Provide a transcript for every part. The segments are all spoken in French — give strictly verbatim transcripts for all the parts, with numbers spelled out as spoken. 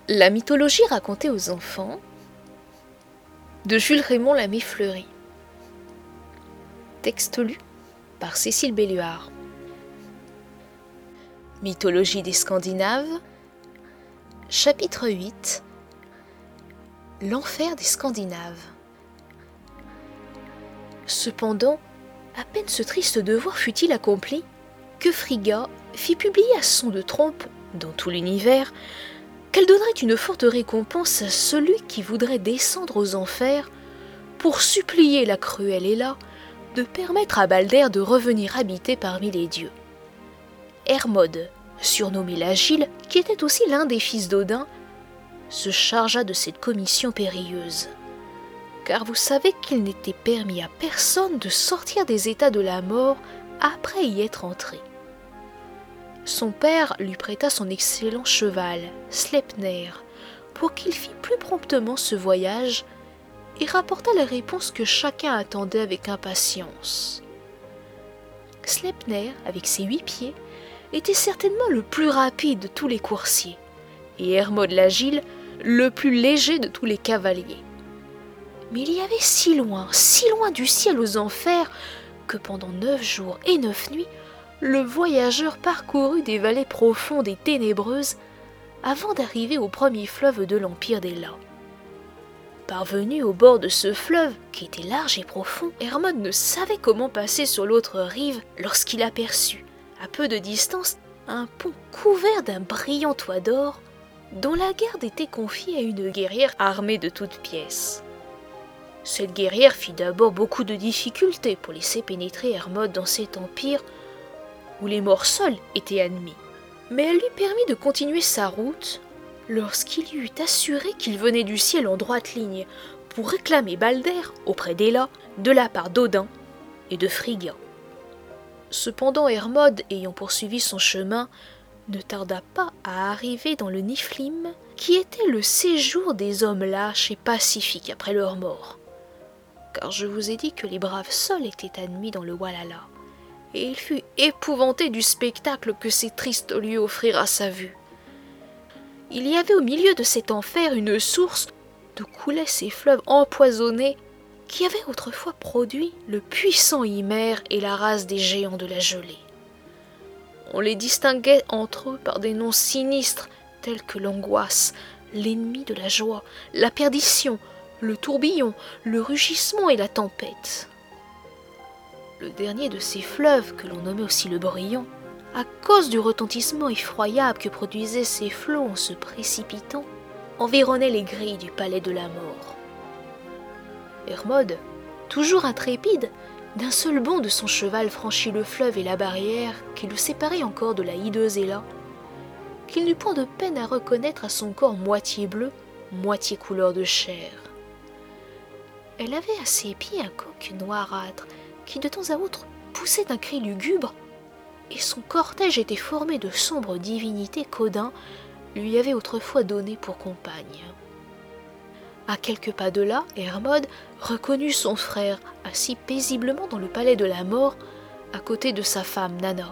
La mythologie racontée aux enfants de Jules Raymond Lamé-Fleury. Texte lu par Cécile Belluard. Mythologie des Scandinaves. Chapitre huit. L'enfer des Scandinaves. Cependant, à peine ce triste devoir fut-il accompli, que Frigga fit publier à son de trompe, dans tout l'univers, qu'elle donnerait une forte récompense à celui qui voudrait descendre aux enfers pour supplier la cruelle Héla de permettre à Balder de revenir habiter parmi les dieux. Hermod, surnommé l'Agile, qui était aussi l'un des fils d'Odin, se chargea de cette commission périlleuse. Car vous savez qu'il n'était permis à personne de sortir des états de la mort après y être entré. Son père lui prêta son excellent cheval, Sleipner, pour qu'il fît plus promptement ce voyage et rapporta la réponse que chacun attendait avec impatience. Sleipner, avec ses huit pieds, était certainement le plus rapide de tous les coursiers, et Hermod l'Agile, le plus léger de tous les cavaliers. Mais il y avait si loin, si loin du ciel aux enfers, que pendant neuf jours et neuf nuits, le voyageur parcourut des vallées profondes et ténébreuses avant d'arriver au premier fleuve de l'Empire d'Héla. Parvenu au bord de ce fleuve, qui était large et profond, Hermod ne savait comment passer sur l'autre rive lorsqu'il aperçut, à peu de distance, un pont couvert d'un brillant toit d'or, dont la garde était confiée à une guerrière armée de toutes pièces. Cette guerrière fit d'abord beaucoup de difficultés pour laisser pénétrer Hermod dans cet empire où les morts seuls étaient admis. Mais elle lui permit de continuer sa route lorsqu'il lui eut assuré qu'il venait du ciel en droite ligne pour réclamer Balder auprès d'Héla de la part d'Odin et de Frigga. Cependant Hermod, ayant poursuivi son chemin, ne tarda pas à arriver dans le Niflheim, qui était le séjour des hommes lâches et pacifiques après leur mort. Car je vous ai dit que les braves seuls étaient admis dans le Walhalla, et il fut épouvanté du spectacle que ces tristes lieux offrirent à sa vue. Il y avait au milieu de cet enfer une source d'où coulaient ces fleuves empoisonnés qui avaient autrefois produit le puissant Hymère et la race des géants de la gelée. On les distinguait entre eux par des noms sinistres tels que l'angoisse, l'ennemi de la joie, la perdition, le tourbillon, le rugissement et la tempête. Le dernier de ces fleuves, que l'on nommait aussi le Brillon, à cause du retentissement effroyable que produisaient ces flots en se précipitant, environnait les grilles du palais de la mort. Hermod, toujours intrépide, d'un seul bond de son cheval franchit le fleuve et la barrière qui le séparait encore de la hideuse Héla, qu'il n'eut point de peine à reconnaître à son corps moitié bleu, moitié couleur de chair. Elle avait à ses pieds un coq noirâtre qui de temps à autre poussait un cri lugubre, et son cortège était formé de sombres divinités qu'Odin lui avait autrefois données pour compagne. À quelques pas de là, Hermod reconnut son frère assis paisiblement dans le palais de la mort à côté de sa femme Nanna.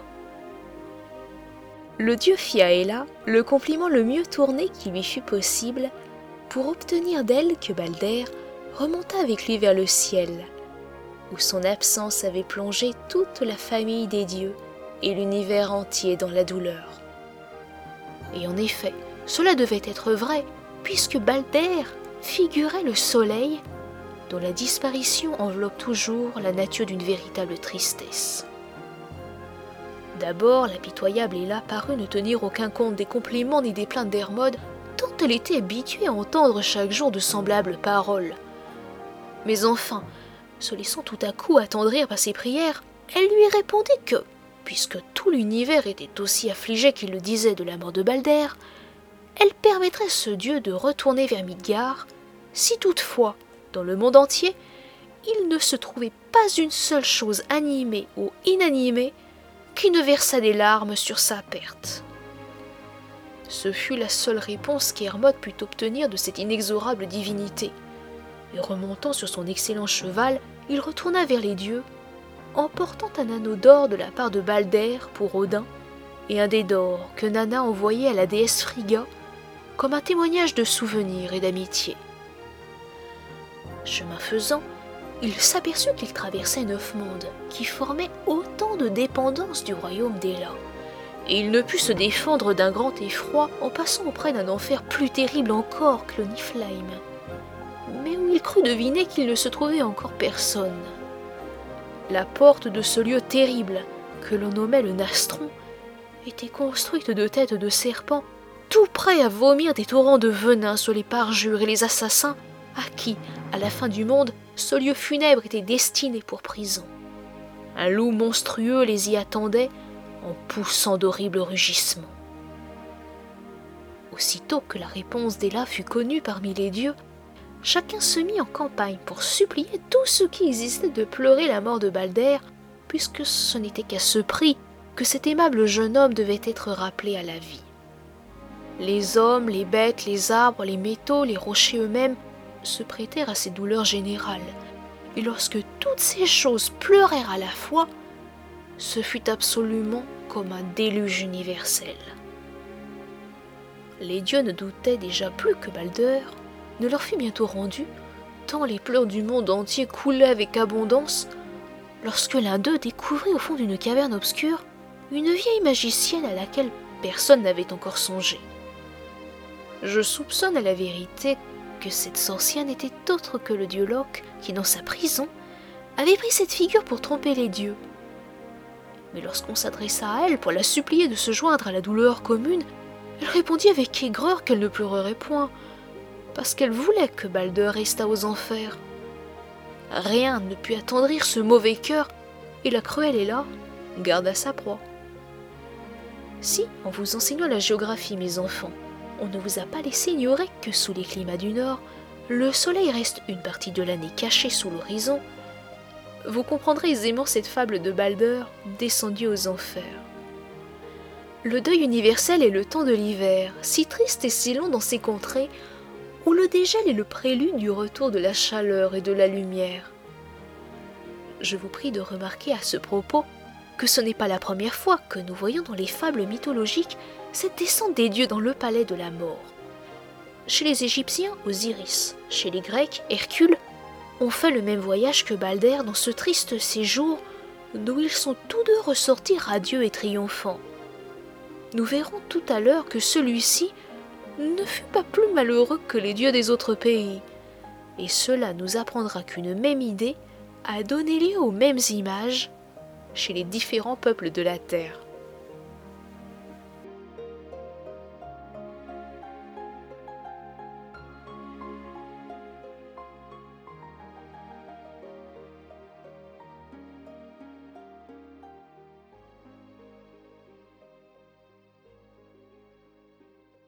Le dieu fit à Héla le compliment le mieux tourné qui lui fut possible pour obtenir d'elle que Balder remonta avec lui vers le ciel, où son absence avait plongé toute la famille des dieux et l'univers entier dans la douleur. Et en effet, cela devait être vrai, puisque Balder figurait le soleil, dont la disparition enveloppe toujours la nature d'une véritable tristesse. D'abord, l'impitoyable Héla parut ne tenir aucun compte des compliments ni des plaintes d'Hermod, tant elle était habituée à entendre chaque jour de semblables paroles. Mais enfin, se laissant tout à coup attendrir par ses prières, elle lui répondit que, puisque tout l'univers était aussi affligé qu'il le disait de la mort de Balder, elle permettrait ce dieu de retourner vers Midgard, si toutefois, dans le monde entier, il ne se trouvait pas une seule chose animée ou inanimée qui ne versât des larmes sur sa perte. Ce fut la seule réponse qu'Hermod put obtenir de cette inexorable divinité, et remontant sur son excellent cheval, il retourna vers les dieux, emportant un anneau d'or de la part de Balder pour Odin, et un dé d'or que Nanna envoyait à la déesse Frigga comme un témoignage de souvenir et d'amitié. Chemin faisant, il s'aperçut qu'il traversait neuf mondes qui formaient autant de dépendances du royaume d'Ela, et il ne put se défendre d'un grand effroi en passant auprès d'un enfer plus terrible encore que le Niflheim, mais où il crut deviner qu'il ne se trouvait encore personne. La porte de ce lieu terrible, que l'on nommait le Nastron, était construite de têtes de serpents, tout prêts à vomir des torrents de venin sur les parjures et les assassins à qui, à la fin du monde, ce lieu funèbre était destiné pour prison. Un loup monstrueux les y attendait en poussant d'horribles rugissements. Aussitôt que la réponse d'Ela fut connue parmi les dieux, chacun se mit en campagne pour supplier tous ceux qui existaient de pleurer la mort de Balder, puisque ce n'était qu'à ce prix que cet aimable jeune homme devait être rappelé à la vie. Les hommes, les bêtes, les arbres, les métaux, les rochers eux-mêmes se prêtèrent à ces douleurs générales, et lorsque toutes ces choses pleurèrent à la fois, ce fut absolument comme un déluge universel. Les dieux ne doutaient déjà plus que Balder ne leur fut bientôt rendu, tant les pleurs du monde entier coulaient avec abondance, lorsque l'un d'eux découvrit au fond d'une caverne obscure une vieille magicienne à laquelle personne n'avait encore songé. Je soupçonne à la vérité que cette sorcière n'était autre que le dieu Loke qui, dans sa prison, avait pris cette figure pour tromper les dieux. Mais lorsqu'on s'adressa à elle pour la supplier de se joindre à la douleur commune, elle répondit avec aigreur qu'elle ne pleurerait point, parce qu'elle voulait que Balder restât aux enfers. Rien ne put attendrir ce mauvais cœur, et la cruelle Ela garda sa proie. Si, en vous enseignant la géographie, mes enfants, on ne vous a pas laissé ignorer que sous les climats du Nord, le soleil reste une partie de l'année caché sous l'horizon, vous comprendrez aisément cette fable de Balder descendu aux enfers. Le deuil universel est le temps de l'hiver, si triste et si long dans ces contrées, où le dégel est le prélude du retour de la chaleur et de la lumière. Je vous prie de remarquer à ce propos que ce n'est pas la première fois que nous voyons dans les fables mythologiques cette descente des dieux dans le palais de la mort. Chez les Égyptiens, Osiris, chez les Grecs, Hercule, ont fait le même voyage que Balder dans ce triste séjour d'où ils sont tous deux ressortis radieux et triomphants. Nous verrons tout à l'heure que celui-ci ne fut pas plus malheureux que les dieux des autres pays, et cela nous apprendra qu'une même idée a donné lieu aux mêmes images chez les différents peuples de la terre.